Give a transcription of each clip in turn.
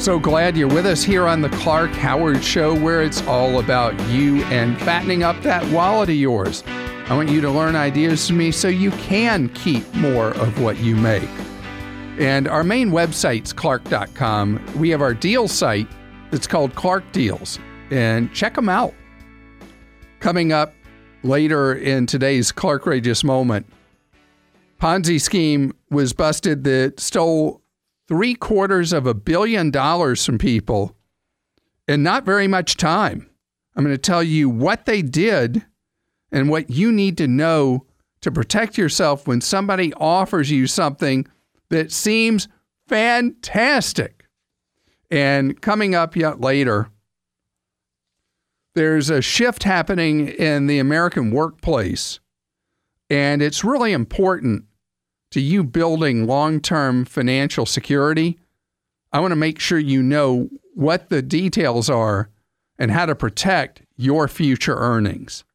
So glad you're with us here on the Clark Howard Show, where it's all about you and fattening up that wallet of yours. I want you to learn ideas from me so you can keep more of what you make. And our main website's Clark.com. We have our deal site that's called Clark Deals, and check them out. Coming up later in today's Clarkrageous Moment, Ponzi scheme was busted that stole $750 million from people in not very much time. I'm going to tell you what they did and what you need to know to protect yourself when somebody offers you something that seems fantastic. And coming up yet later, there's a shift happening in the American workplace, and it's really important to you building long-term financial security. I want to make sure you know what the details are and how to protect your future earnings.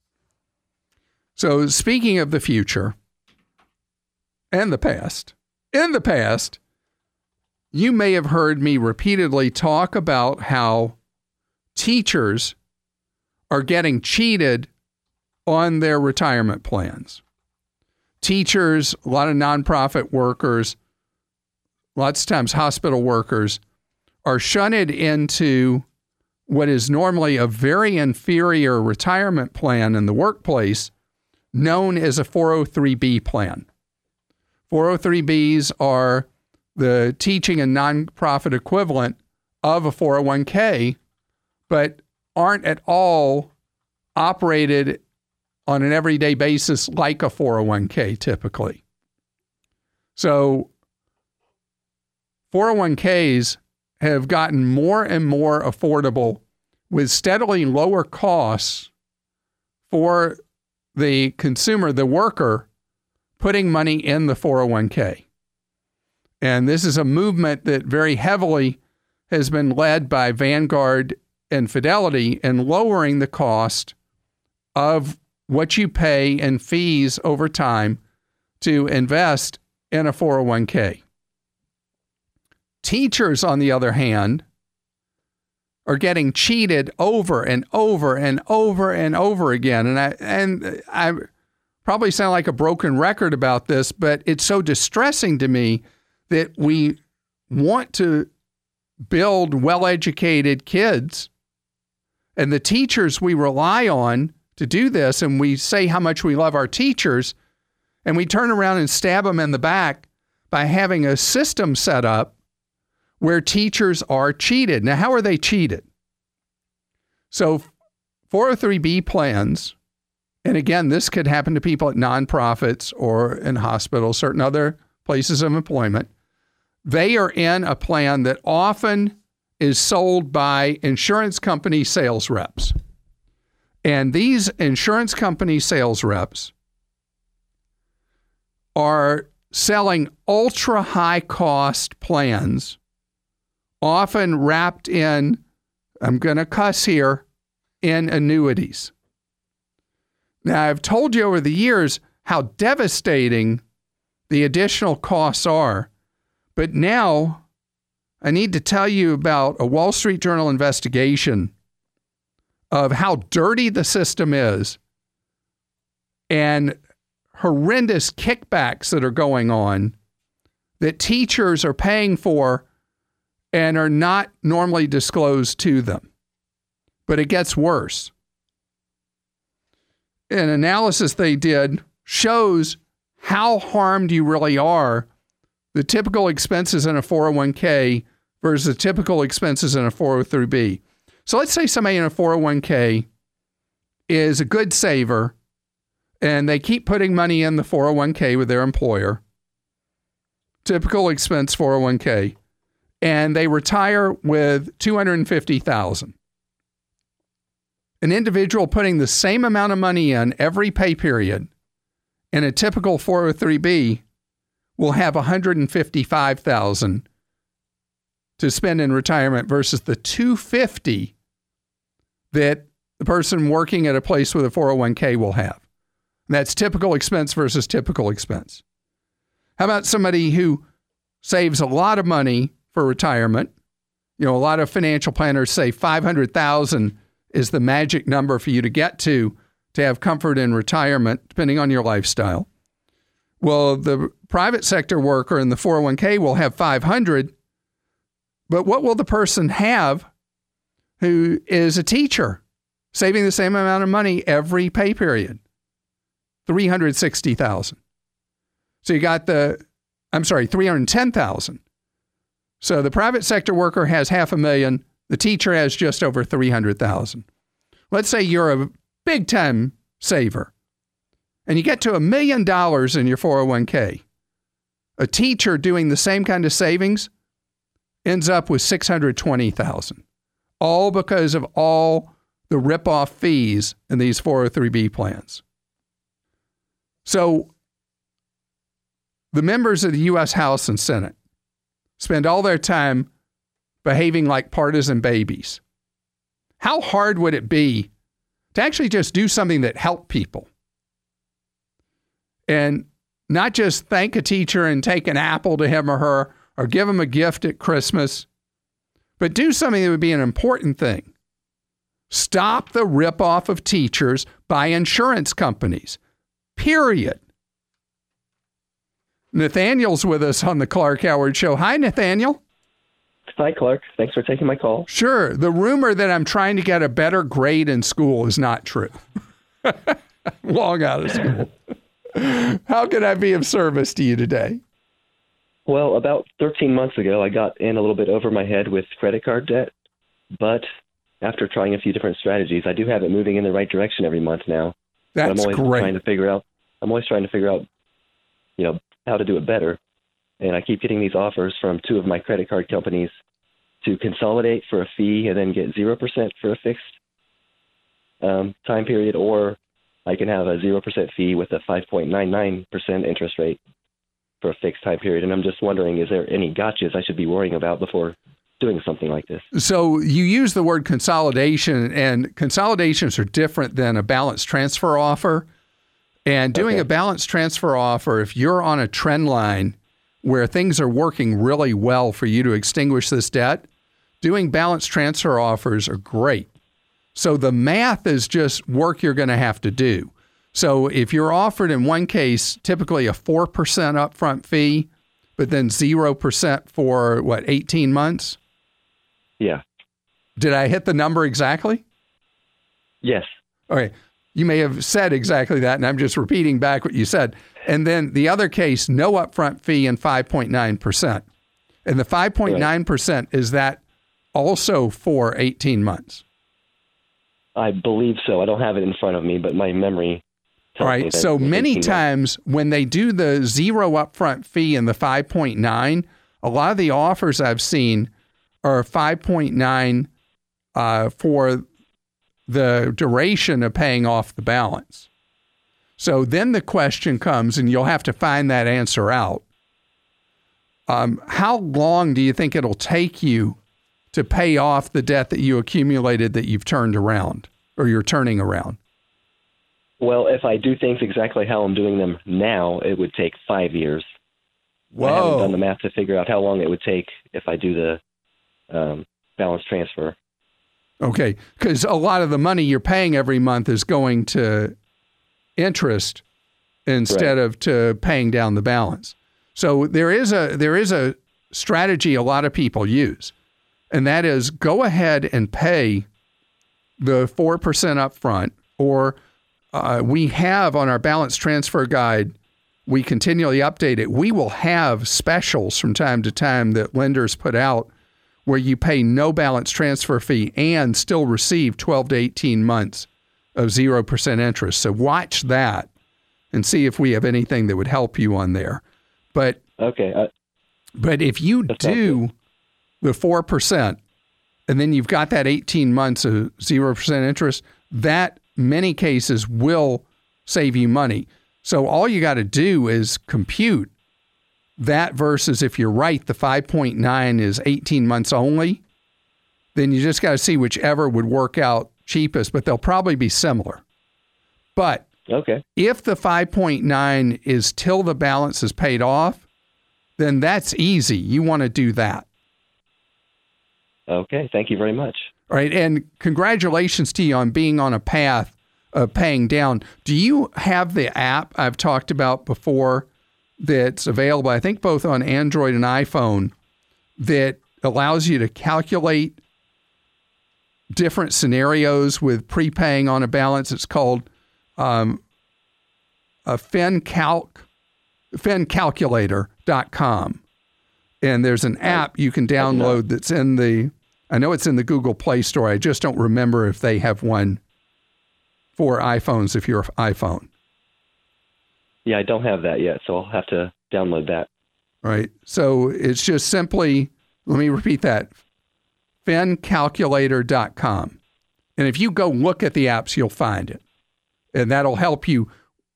So speaking of the future and the past, in the past, you may have heard me repeatedly talk about how teachers are getting cheated on their retirement plans. Teachers, a lot of nonprofit workers, lots of times hospital workers, are shunted into what is normally a very inferior retirement plan in the workplace, known as a 403B plan. 403Bs are the teaching and nonprofit equivalent of a 401k, but aren't at all operated on an everyday basis like a 401k typically. So 401ks have gotten more and more affordable with steadily lower costs for the consumer, the worker, putting money in the 401k. And this is a movement that very heavily has been led by Vanguard and Fidelity in lowering the cost of what you pay in fees over time to invest in a 401k. Teachers, on the other hand, are getting cheated over and over and over and over again. And I probably sound like a broken record about this, but it's so distressing to me that we want to build well-educated kids, and the teachers we rely on to do this, and we say how much we love our teachers, and we turn around and stab them in the back by having a system set up where teachers are cheated. Now, how are they cheated? So 403B plans, and again, this could happen to people at nonprofits or in hospitals, certain other places of employment. They are in a plan that often is sold by insurance company sales reps. And these insurance company sales reps are selling ultra high cost plans, often wrapped in, I'm going to cuss here, in annuities. Now, I've told you over the years how devastating the additional costs are, but now I need to tell you about a Wall Street Journal investigation of how dirty the system is and horrendous kickbacks that are going on that teachers are paying for and are not normally disclosed to them. But it gets worse. An analysis they did shows how harmed you really are, the typical expenses in a 401k versus the typical expenses in a 403b. So let's say somebody in a 401k is a good saver and they keep putting money in the 401k with their employer, typical expense 401k, and they retire with $250,000. An individual putting the same amount of money in every pay period in a typical 403b will have $155,000 to spend in retirement versus the $250,000 that the person working at a place with a 401k will have. And that's typical expense versus typical expense. How about somebody who saves a lot of money for retirement A lot of financial planners say 500,000 is the magic number for you to get to have comfort in retirement, depending on your lifestyle. Well, the private sector worker in the 401k will have 500, but what will the person have who is a teacher saving the same amount of money every pay period? 360,000. So you got 310,000. So the private sector worker has $500,000. The teacher has just over 300,000. Let's say you're a big time saver and you get to $1 million in your 401k. A teacher doing the same kind of savings ends up with 620,000, all because of all the rip-off fees in these 403B plans. So the members of the U.S. House and Senate spend all their time behaving like partisan babies. How hard would it be to actually just do something that helped people? And not just thank a teacher and take an apple to him or her or give him a gift at Christmas, but do something that would be an important thing. Stop the ripoff of teachers by insurance companies. Period. Nathaniel's with us on the Clark Howard Show. Hi, Nathaniel. Hi, Clark. Thanks for taking my call. Sure. The rumor that I'm trying to get a better grade in school is not true. Long out of school. How can I be of service to you today? Well, about 13 months ago, I got in a little bit over my head with credit card debt, but after trying a few different strategies, I do have it moving in the right direction every month now. That's I'm always great. I'm always trying to figure out, how to do it better. And I keep getting these offers from two of my credit card companies to consolidate for a fee and then get 0% for a fixed time period, or I can have a 0% fee with a 5.99% interest rate for a fixed time period. And I'm just wondering, is there any gotchas I should be worrying about before doing something like this? So you use the word consolidation, and consolidations are different than a balance transfer offer. And doing a balance transfer offer, if you're on a trend line where things are working really well for you to extinguish this debt, doing balance transfer offers are great. So the math is just work you're going to have to do. So if you're offered in one case, typically a 4% upfront fee, but then 0% for 18 months? Yeah. Did I hit the number exactly? Yes. All right. You may have said exactly that, and I'm just repeating back what you said. And then the other case, no upfront fee and 5.9%. And the 5.9%, is that also for 18 months? I believe so. I don't have it in front of me, but my memory tells me that. So many times when they do the 0 upfront fee and the 5.9, a lot of the offers I've seen are 5.9 for the duration of paying off the balance. So then the question comes, and you'll have to find that answer out. How long do you think it'll take you to pay off the debt that you accumulated that you've turned around, or you're turning around? Well, if I do things exactly how I'm doing them now, it would take 5 years. Whoa. I haven't done the math to figure out how long it would take if I do the balance transfer. Okay, because a lot of the money you're paying every month is going to interest instead of to paying down the balance. So there is a strategy a lot of people use, and that is go ahead and pay the 4% up front, or we have on our balance transfer guide, we continually update it. We will have specials from time to time that lenders put out where you pay no balance transfer fee and still receive 12 to 18 months of 0% interest. So watch that and see if we have anything that would help you on there. But but if you do the 4% and then you've got that 18 months of 0% interest, that many cases will save you money. So all you got to do is compute that versus, if you're right, the 5.9 is 18 months only, then you just got to see whichever would work out cheapest, but they'll probably be similar. But if the 5.9 is till the balance is paid off, then that's easy. You want to do that. Okay. Thank you very much. All right. And congratulations to you on being on a path of paying down. Do you have the app I've talked about before that's available, I think, both on Android and iPhone, that allows you to calculate different scenarios with prepaying on a balance? It's called a FinCalculator.com. And there's an app you can download that's I know it's in the Google Play Store. I just don't remember if they have one for iPhones if you're iPhone. Yeah, I don't have that yet, so I'll have to download that. Right. So it's just simply, let me repeat that, FinCalculator.com. And if you go look at the apps, you'll find it. And that'll help you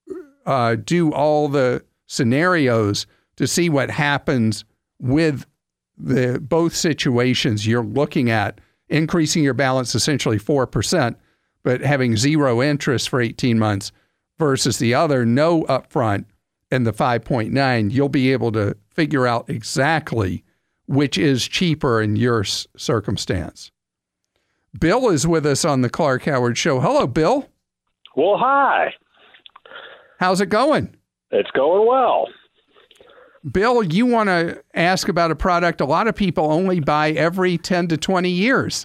do all the scenarios to see what happens with both situations you're looking at, increasing your balance essentially 4%, but having zero interest for 18 months versus the other, no upfront, and the 5.9. You'll be able to figure out exactly which is cheaper in your circumstance. Bill is with us on the Clark Howard Show. Hello, Bill. Well, hi. How's it going? It's going well. Bill, you want to ask about a product a lot of people only buy every 10 to 20 years.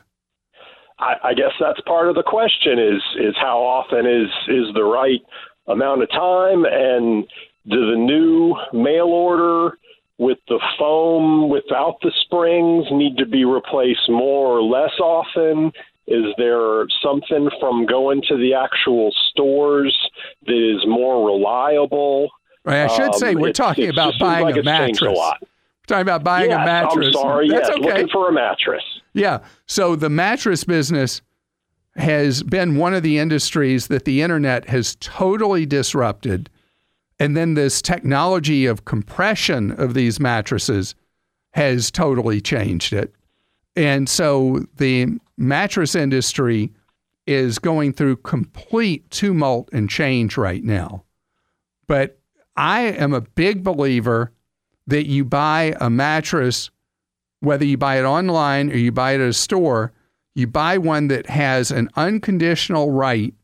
I guess that's part of the question is how often is the right amount of time, and do the new mail order with the foam without the springs need to be replaced more or less often? Is there something from going to the actual stores that is more reliable? Right, I should say we're talking about buying a mattress. We're talking about buying a mattress. I'm sorry. That's yes, okay. Looking for a mattress. Yeah. So the mattress business has been one of the industries that the internet has totally disrupted. And then this technology of compression of these mattresses has totally changed it. And so the mattress industry is going through complete tumult and change right now. But I am a big believer that you buy a mattress, whether you buy it online or you buy it at a store, you buy one that has an unconditional right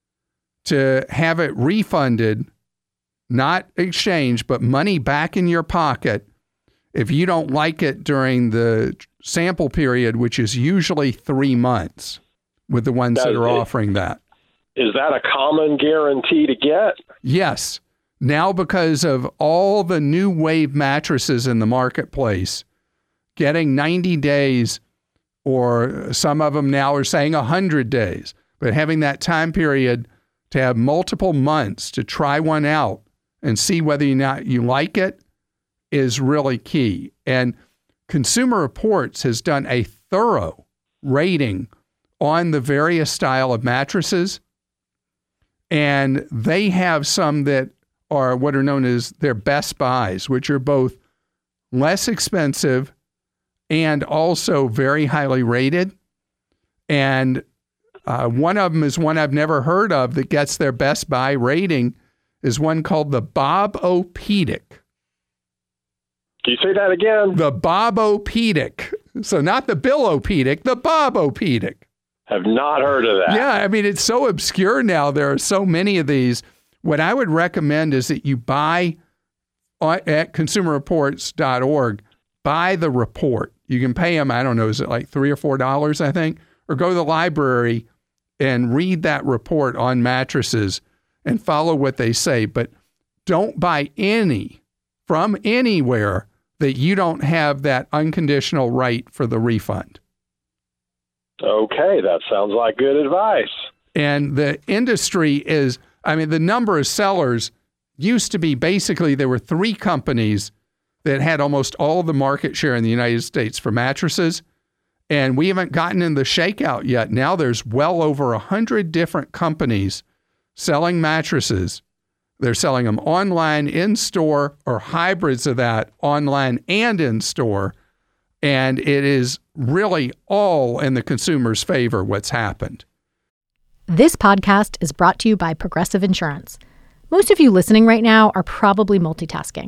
to have it refunded, not exchanged, but money back in your pocket if you don't like it during the sample period, which is usually 3 months with the ones that are offering that. Is that a common guarantee to get? Yes. Now, because of all the new wave mattresses in the marketplace, getting 90 days, or some of them now are saying 100 days, but having that time period to have multiple months to try one out and see whether or not you like it is really key. And Consumer Reports has done a thorough rating on the various style of mattresses, and they have some that are what are known as their best buys, which are both less expensive and also very highly rated. And one of them is one I've never heard of that gets their best buy rating, is one called the Bob-O-Pedic. Can you say that again? The Bob-O-Pedic. So not the Bill-O-Pedic, the Bob-O-Pedic. Have not heard of that. Yeah, I mean, it's so obscure now. There are so many of these. What I would recommend is that you buy at consumerreports.org, buy the report. You can pay them, I don't know, is it like $3 or $4, I think? Or go to the library and read that report on mattresses and follow what they say. But don't buy any from anywhere that you don't have that unconditional right for the refund. Okay, that sounds like good advice. And the industry is, I mean, the number of sellers used to be basically there were 3 companies that had almost all the market share in the United States for mattresses. And we haven't gotten in the shakeout yet. Now there's well over 100 different companies selling mattresses. They're selling them online, in-store, or hybrids of that, online and in-store. And it is really all in the consumer's favor what's happened. This podcast is brought to you by Progressive Insurance. Most of you listening right now are probably multitasking.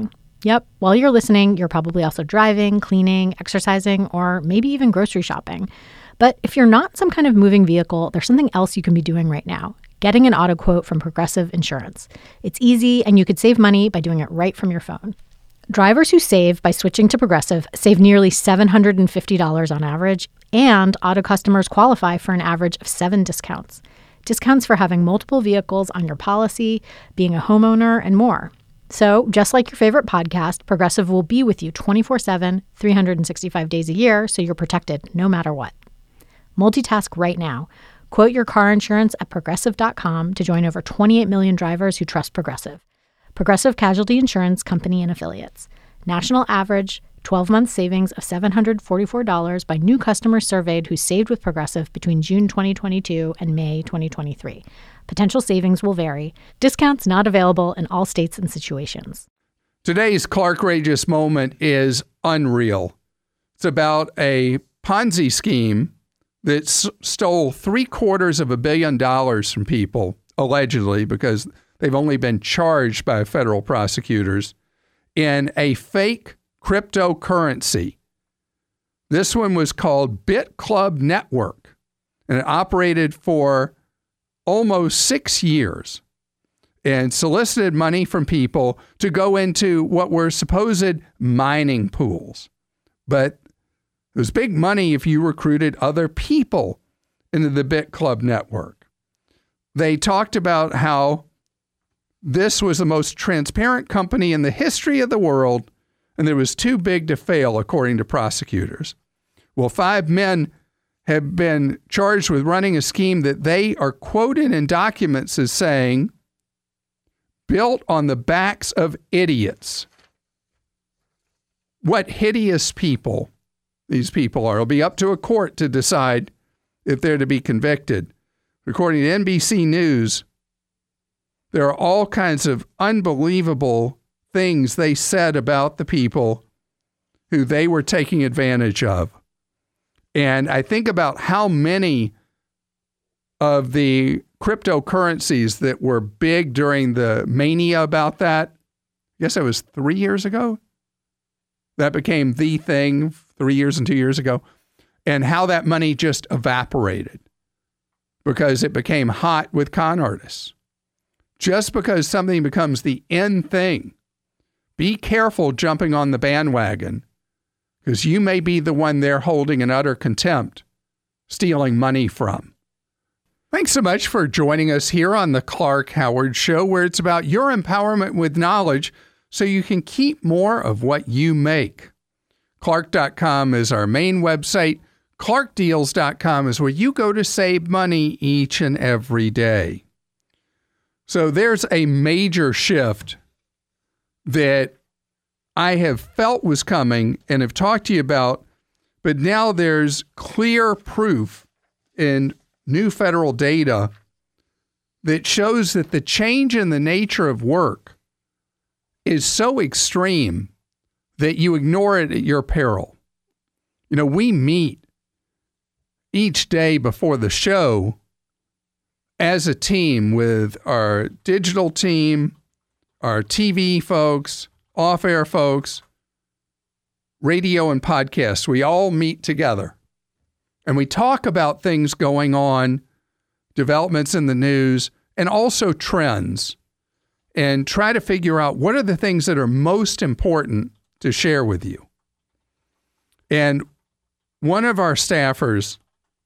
Yep, while you're listening, you're probably also driving, cleaning, exercising, or maybe even grocery shopping. But if you're not some kind of moving vehicle, there's something else you can be doing right now. Getting an auto quote from Progressive Insurance. It's easy, and you could save money by doing it right from your phone. Drivers who save by switching to Progressive save nearly $750 on average, and auto customers qualify for an average of 7 discounts. Discounts for having multiple vehicles on your policy, being a homeowner, and more. So, just like your favorite podcast, Progressive will be with you 24/7, 365 days a year, so you're protected no matter what. Multitask right now. Quote your car insurance at Progressive.com to join over 28 million drivers who trust Progressive. Progressive Casualty Insurance Company and Affiliates. National average 12-month savings of $744 by new customers surveyed who saved with Progressive between June 2022 and May 2023. Potential savings will vary. Discounts not available in all states and situations. Today's Clarkrageous moment is unreal. It's about a Ponzi scheme that stole $750 million from people, allegedly, because they've only been charged by federal prosecutors, in a fake cryptocurrency. This one was called BitClub Network, and it operated for almost 6 years and solicited money from people to go into what were supposed mining pools. But it was big money if you recruited other people into the BitClub network. They talked about how this was the most transparent company in the history of the world, and it was too big to fail, according to prosecutors. Well, 5 men have been charged with running a scheme that they are quoted in documents as saying, built on the backs of idiots. What hideous people these people are. It'll be up to a court to decide if they're to be convicted. According to NBC News, there are all kinds of unbelievable things they said about the people who they were taking advantage of. And I think about how many of the cryptocurrencies that were big during the mania about that, I guess it was 3 years ago, that became the thing 3 years and 2 years ago, and how that money just evaporated because it became hot with con artists. Just because something becomes the end thing, be careful jumping on the bandwagon, because you may be the one they're holding in utter contempt, stealing money from. Thanks so much for joining us here on the Clark Howard Show, where it's about your empowerment with knowledge so you can keep more of what you make. Clark.com is our main website. ClarkDeals.com is where you go to save money each and every day. So there's a major shift that I have felt was coming and have talked to you about, but now there's clear proof in new federal data that shows that the change in the nature of work is so extreme that you ignore it at your peril. You know, we meet each day before the show as a team with our digital team, our TV folks, off-air folks, radio and podcasts. We all meet together and we talk about things going on, developments in the news, and also trends, and try to figure out what are the things that are most important to share with you. And one of our staffers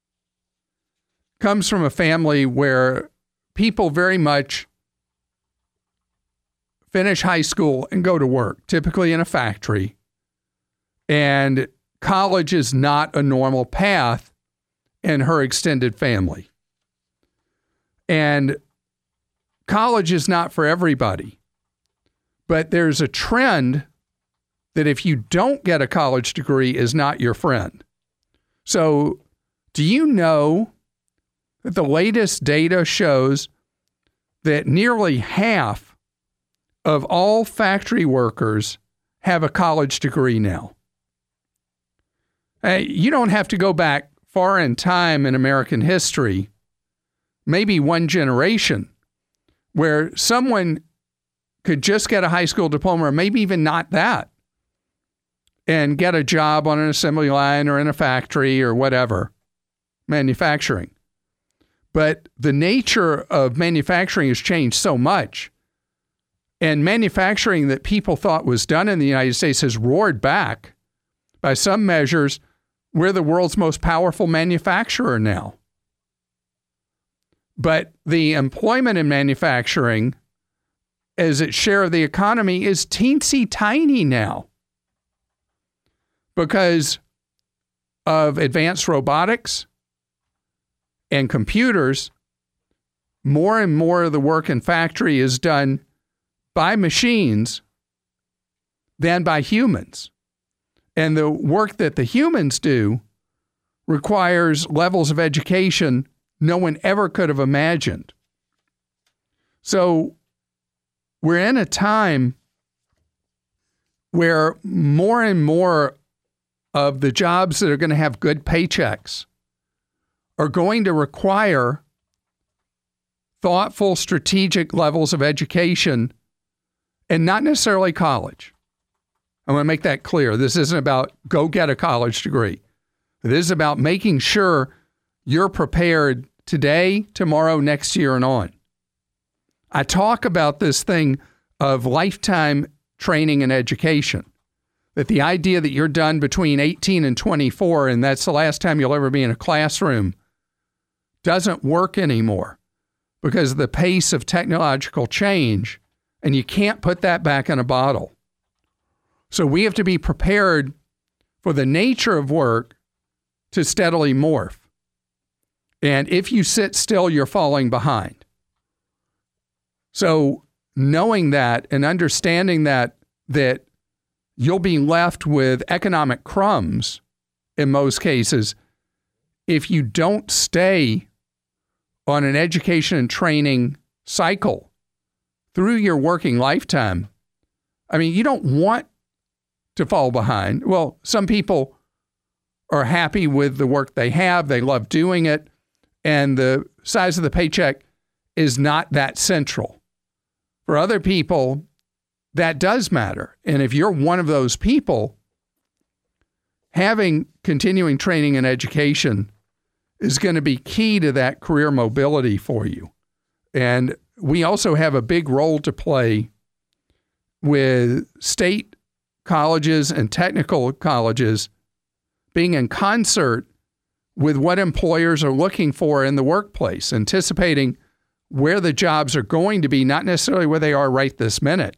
comes from a family where people very much finish high school and go to work, typically in a factory. And college is not a normal path in her extended family. And college is not for everybody. But there's a trend that if you don't get a college degree is not your friend. So do you know that the latest data shows that nearly half of all factory workers have a college degree now? You don't have to go back far in time in American history, maybe one generation, where someone could just get a high school diploma, or maybe even not that, and get a job on an assembly line or in a factory or whatever, manufacturing. But the nature of manufacturing has changed so much. And manufacturing that people thought was done in the United States has roared back. By some measures, we're the world's most powerful manufacturer now. But the employment in manufacturing as its share of the economy is teensy tiny now because of advanced robotics and computers. More and more of the work in factory is done by machines than by humans. And the work that the humans do requires levels of education no one ever could have imagined. So we're in a time where more and more of the jobs that are going to have good paychecks are going to require thoughtful, strategic levels of education and not necessarily college. I want to make that clear. This isn't about go get a college degree. It is about making sure you're prepared today, tomorrow, next year, and on. I talk about this thing of lifetime training and education, that the idea that you're done between 18 and 24, and that's the last time you'll ever be in a classroom, doesn't work anymore because of the pace of technological change, and you can't put that back in a bottle. So we have to be prepared for the nature of work to steadily morph. And if you sit still, you're falling behind. So knowing that and understanding that you'll be left with economic crumbs in most cases if you don't stay on an education and training cycle through your working lifetime. I mean, you don't want to fall behind. Well, some people are happy with the work they have. They love doing it. And the size of the paycheck is not that central. For other people, that does matter. And if you're one of those people, having continuing training and education is going to be key to that career mobility for you. And we also have a big role to play with state colleges and technical colleges being in concert with what employers are looking for in the workplace, anticipating where the jobs are going to be, not necessarily where they are right this minute,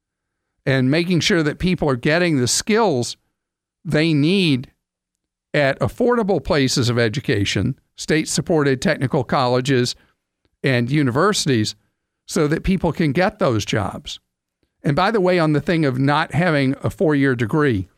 and making sure that people are getting the skills they need at affordable places of education, state-supported technical colleges and universities, so that people can get those jobs. And by the way, on the thing of not having a 4-year degree,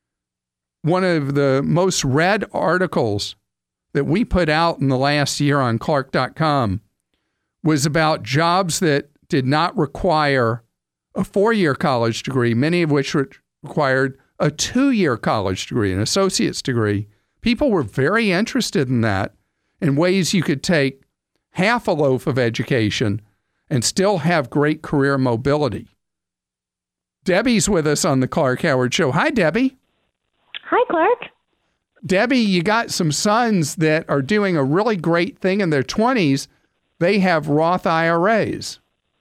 one of the most read articles that we put out in the last year on Clark.com was about jobs that did not require a 4-year college degree, many of which required a 2-year college degree, an associate's degree. People were very interested in that, in ways you could take half a loaf of education and still have great career mobility. Debbie's with us on the Clark Howard Show. Hi, Debbie. Hi, Clark. Debbie, you got some sons that are doing a really great thing in their 20s. They have Roth IRAs.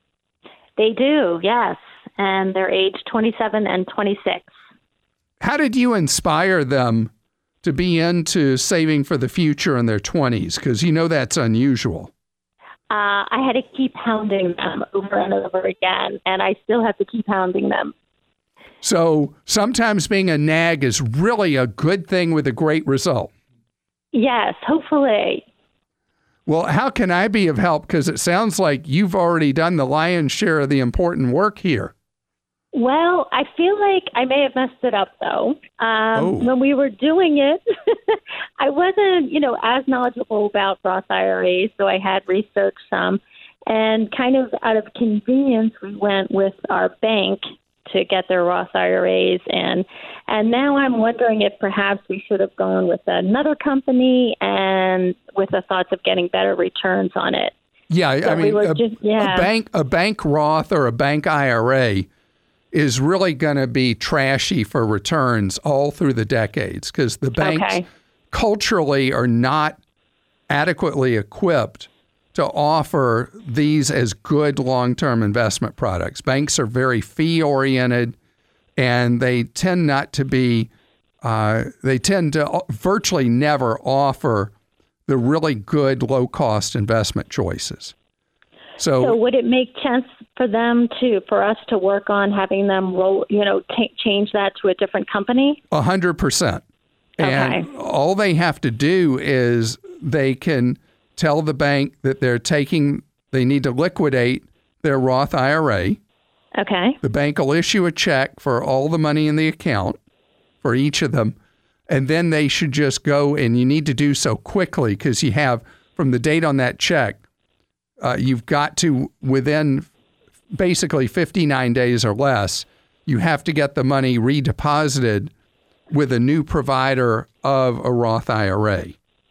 They do, yes. And they're age 27 and 26. How did you inspire them to be into saving for the future in their 20s? Because you know that's unusual. I had to keep hounding them over and over again, and I still have to keep hounding them. So sometimes being a nag is really a good thing with a great result. Yes, hopefully. Well, how can I be of help? Because it sounds like you've already done the lion's share of the important work here. Well, I feel like I may have messed it up, though. When we were doing it, I wasn't, as knowledgeable about Roth IRAs, so I had researched some. And kind of out of convenience, we went with our bank to get their Roth IRAs. And now I'm wondering if perhaps we should have gone with another company and with the thoughts of getting better returns on it. Yeah, So I mean, a bank Roth or a bank IRA is really going to be trashy for returns all through the decades because the banks culturally are not adequately equipped to offer these as good long-term investment products. Banks are very fee-oriented, and they tend not to be, they tend to virtually never offer the really good low-cost investment choices. So would it make sense for us to work on having them change that to a different company? 100%. And all they have to do is they can tell the bank that they need to liquidate their Roth IRA. Okay. The bank will issue a check for all the money in the account for each of them. And then they should just go, and you need to do so quickly because you have, from the date on that check, you've got to, within basically 59 days or less, you have to get the money redeposited with a new provider of a Roth IRA.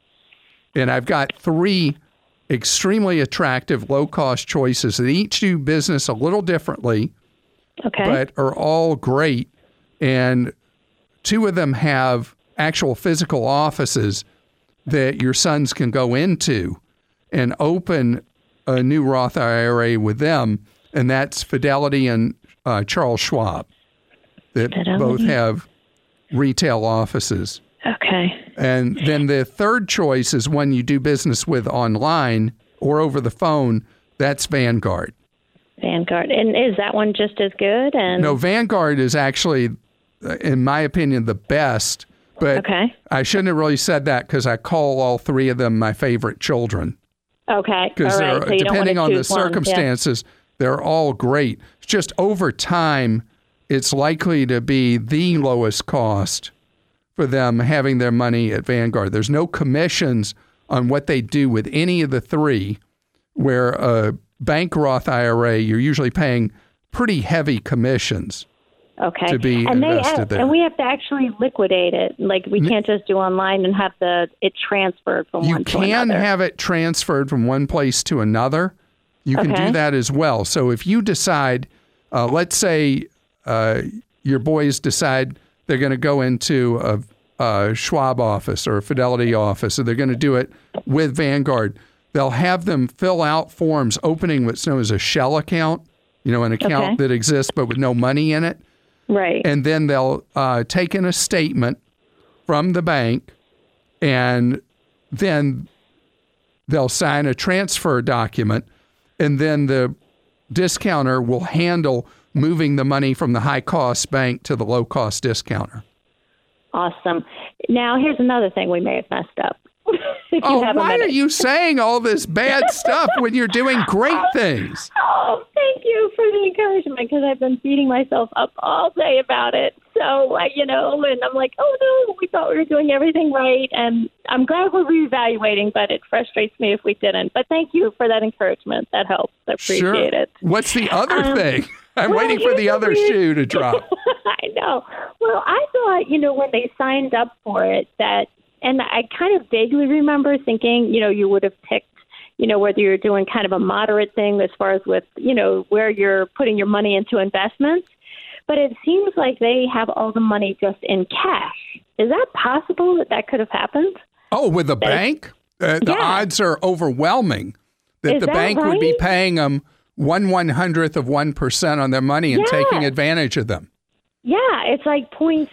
And I've got 3 extremely attractive low-cost choices that each do business a little differently, but are all great. And 2 of them have actual physical offices that your sons can go into and open a new Roth IRA with them, and that's Fidelity and Charles Schwab, that both have retail offices. Okay. And then the third choice is one you do business with online or over the phone. That's Vanguard. Vanguard. And is that one just as good? No, Vanguard is actually, in my opinion, the best. But I shouldn't have really said that because I call all 3 of them my favorite children. Okay. Because so depending on the circumstances, they're all great. It's just over time, it's likely to be the lowest cost for them having their money at Vanguard. There's no commissions on what they do with any of the 3, where a bank Roth IRA, you're usually paying pretty heavy commissions to be invested there. And we have to actually liquidate it. Like, we can't just do online and have it transferred from one to another. You can have it transferred from one place to another. You can do that as well. So if you decide, let's say your boys decide they're going to go into a Schwab office or a Fidelity office, so they're going to do it with Vanguard. They'll have them fill out forms opening what's known as a shell account, an account that exists but with no money in it. Right. And then they'll take in a statement from the bank, and then they'll sign a transfer document, and then the discounter will handle moving the money from the high-cost bank to the low-cost discounter. Awesome. Now, here's another thing we may have messed up. Why are you saying all this bad stuff when you're doing great things? Oh, thank you for the encouragement, because I've been beating myself up all day about it. So, and I'm like, oh, no, we thought we were doing everything right. And I'm glad we're reevaluating, but it frustrates me if we didn't. But thank you for that encouragement. That helps. I appreciate it. What's the other thing? I'm waiting for the other shoe to drop. I know. Well, I thought, when they signed up for it, and I kind of vaguely remember thinking, you would have picked, whether you're doing kind of a moderate thing as far as with, where you're putting your money into investments. But it seems like they have all the money just in cash. Is that possible that could have happened? Oh, with a bank? The odds are overwhelming that the bank would be paying them 1/100th of 1% on their money and taking advantage of them. Yeah, it's like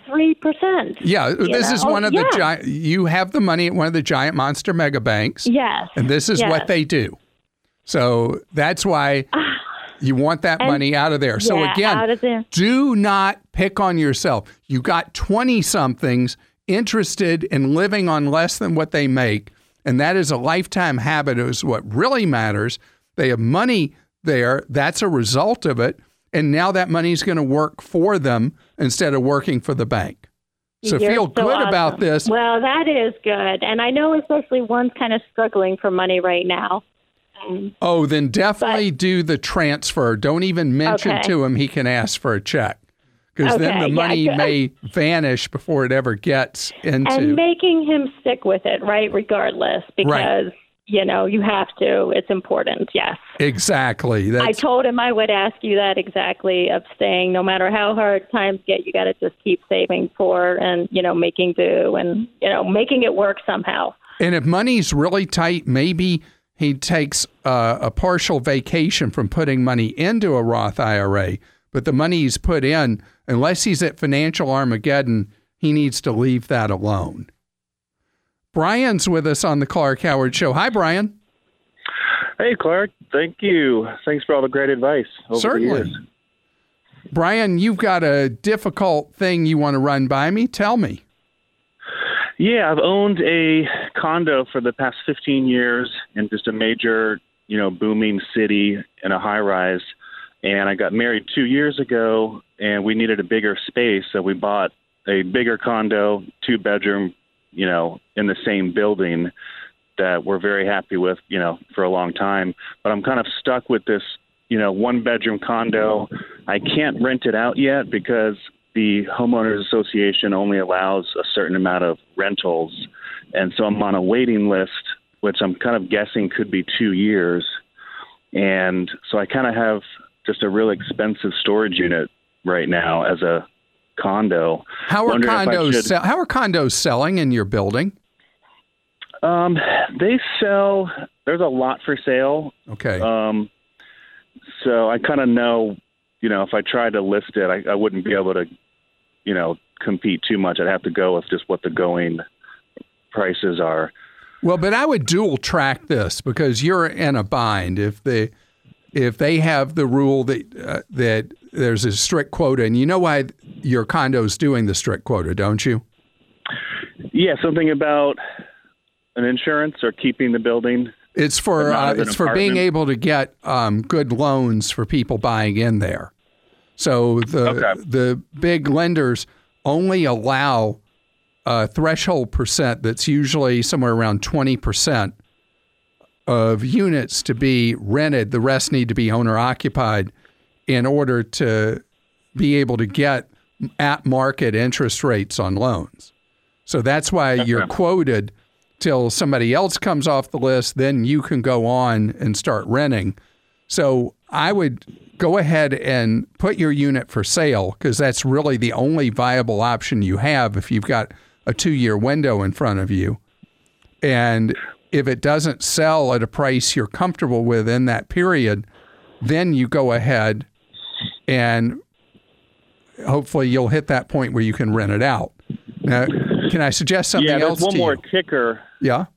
0.3%. Yeah, this is one of the giant. You have the money at one of the giant monster mega banks. Yes. And this is what they do. So that's why you want that money out of there. So again, do not pick on yourself. You got 20-somethings interested in living on less than what they make, and that is a lifetime habit. Is what really matters. They have money there. That's a result of it. And now that money is going to work for them instead of working for the bank. So feel good about this. Well, that is good. And I know especially one's kind of struggling for money right now. Then definitely do the transfer. Don't even mention to him he can ask for a check. Because then the money may vanish before it ever gets into... And making him stick with it, right, regardless. Because you have to. It's important. Yes. Exactly. I told him I would ask you that exactly, of saying no matter how hard times get, you got to just keep saving for and, making do and, making it work somehow. And if money's really tight, maybe he takes a partial vacation from putting money into a Roth IRA. But the money he's put in, unless he's at financial Armageddon, he needs to leave that alone. Brian's with us on the Clark Howard Show. Hi, Brian. Hey, Clark. Thank you. Thanks for all the great advice over Certainly. the years. Brian, you've got a difficult thing you want to run by me. Tell me. Yeah, I've owned a condo for the past 15 years in just a major, booming city in a high-rise. And I got married 2 years ago, and we needed a bigger space, so we bought a bigger condo, 2-bedroom, in the same building that we're very happy with, for a long time. But I'm kind of stuck with this, 1-bedroom condo. I can't rent it out yet because the homeowners association only allows a certain amount of rentals. And so I'm on a waiting list, which I'm kind of guessing could be 2 years. And so I kind of have just a really expensive storage unit right now as a condo. How are condos selling in your building? They sell. There's a lot for sale. Okay. So I kind of know, if I tried to list it, I wouldn't be able to, compete too much. I'd have to go with just what the going prices are. Well, but I would dual track this because you're in a bind. If they have the rule that there's a strict quota, and you know why your condo's doing the strict quota, don't you? Yeah, something about an insurance or keeping the building. It's for being able to get good loans for people buying in there. So the big lenders only allow a threshold percent that's usually somewhere around 20% of units to be rented. The rest need to be owner occupied in order to be able to get at market interest rates on loans. So that's why you're quoted till somebody else comes off the list, then you can go on and start renting. So I would go ahead and put your unit for sale because that's really the only viable option you have if you've got a 2-year window in front of you. And if it doesn't sell at a price you're comfortable with in that period, then you go ahead and hopefully you'll hit that point where you can rent it out. Now, can I suggest something else to you? There's one more kicker. Yeah?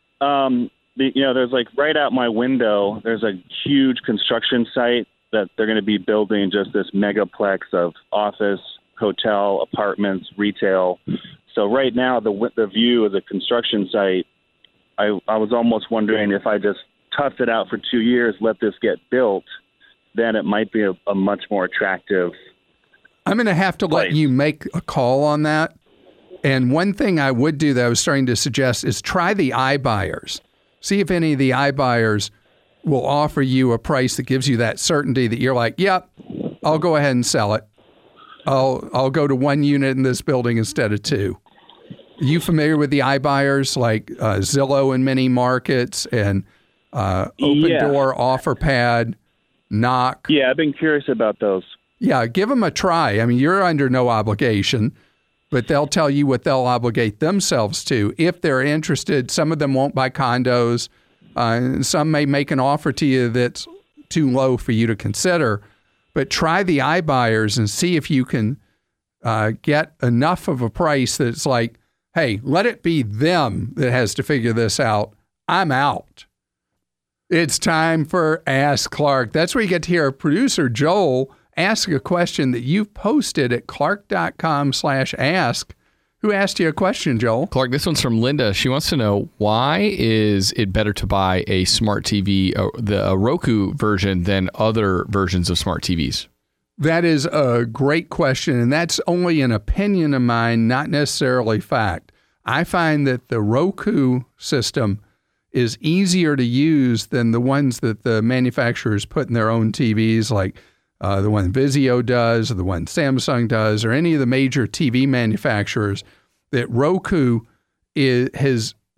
There's right out my window, there's a huge construction site that they're going to be building just this megaplex of office, hotel, apartments, retail. So right now, the view of the construction site, I was almost wondering if I just tough it out for 2 years, let this get built, then it might be a much more attractive I'm going to have to let you make a call on that. And one thing I would do that I was starting to suggest is try the iBuyers. See if any of the iBuyers will offer you a price that gives you that certainty that you're like, yep, I'll go ahead and sell it. I'll go to 1 unit in this building instead of 2. Are you familiar with the iBuyers like Zillow in many markets and Open Door, OfferPad, Knock? Yeah, I've been curious about those. Yeah, give them a try. I mean, you're under no obligation, but they'll tell you what they'll obligate themselves to. If they're interested, some of them won't buy condos. Some may make an offer to you that's too low for you to consider. But try the iBuyers and see if you can get enough of a price that it's like, hey, let it be them that has to figure this out. I'm out. It's time for Ask Clark. That's where you get to hear producer Joel ask a question that you've posted at clark.com/ask. Who asked you a question, Joel? Clark, this one's from Linda. She wants to know, why is it better to buy a smart TV, the Roku version, than other versions of smart TVs? That is a great question, and that's only an opinion of mine, not necessarily fact. I find that the Roku system is easier to use than the ones that the manufacturers put in their own TVs, like the one Vizio does, or the one Samsung does, or any of the major TV manufacturers. That Roku has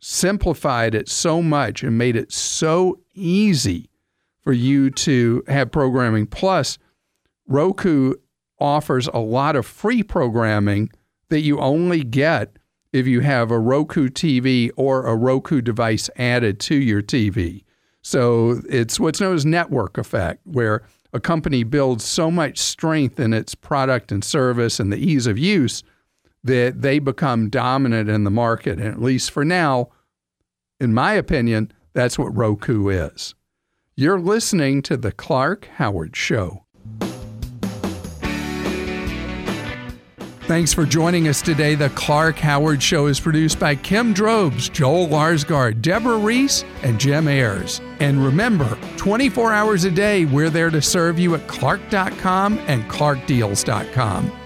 simplified it so much and made it so easy for you to have programming. Plus, Roku offers a lot of free programming that you only get if you have a Roku TV or a Roku device added to your TV. So it's what's known as network effect, where a company builds so much strength in its product and service and the ease of use that they become dominant in the market. And at least for now, in my opinion, that's what Roku is. You're listening to The Clark Howard Show. Thanks for joining us today. The Clark Howard Show is produced by Kim Drobes, Joel Larsgaard, Deborah Reese, and Jim Ayers. And remember, 24 hours a day, we're there to serve you at Clark.com and ClarkDeals.com.